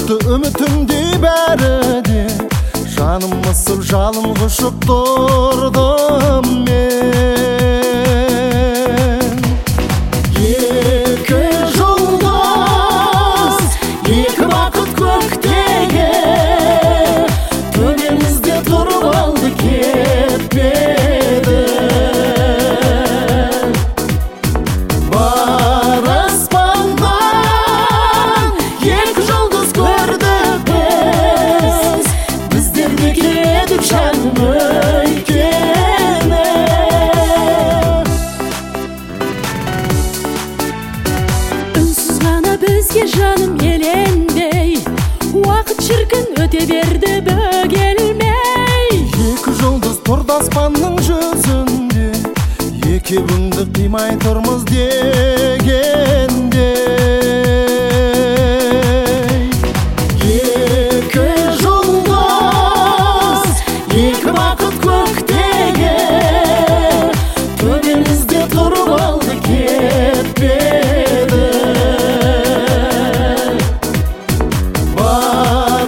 өтті үмітімдей бәрі де, жаным мысып жалын құшып тұрдым мен. Екі жұлдыз, екі бақыт көктегі, төбемізде тұрып алды кетпеді. Бар аспаннан екі жұлдыз көрдік біз, біздерге келедік жаным өйткені. Үнсіз ғана бізге жаным еленбей, уақыт шіркін өте берді бөгелмей. Екі жұлдыз тұрды аспанның жүзінде, екеуіңді қимай тұрмыз дегенде. Екі жұлдыз, екі бақыт көктегі, төбемізде тұрып алды кетпеді. Бар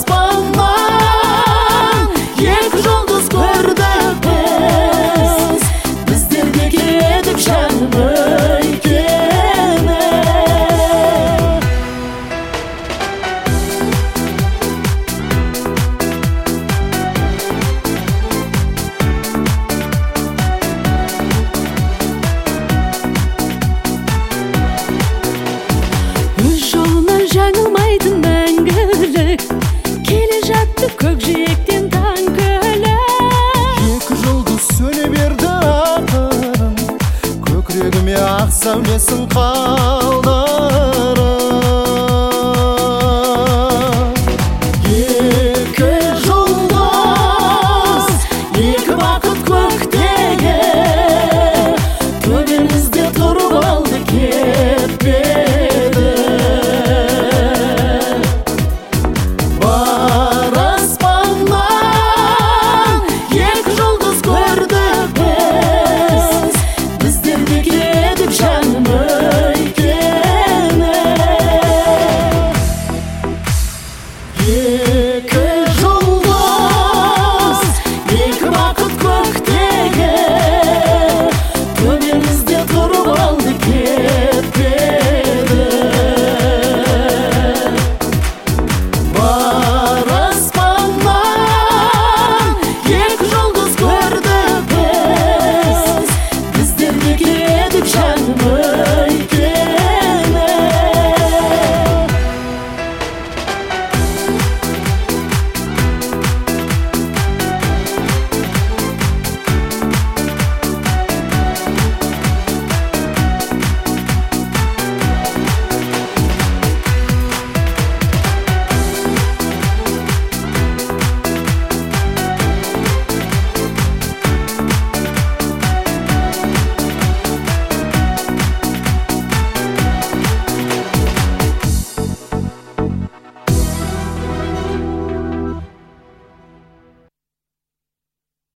аспаннан екі жұлдыз көрдік біз, біздерге келедік жаным өйткені. Өз жолынан жаңылмайтын мәңгілік, келе жатты көкжиектен таң күлік. Екі жұлдыз сөне берді ақырын, көкірегіме ақ сәулесін қалды.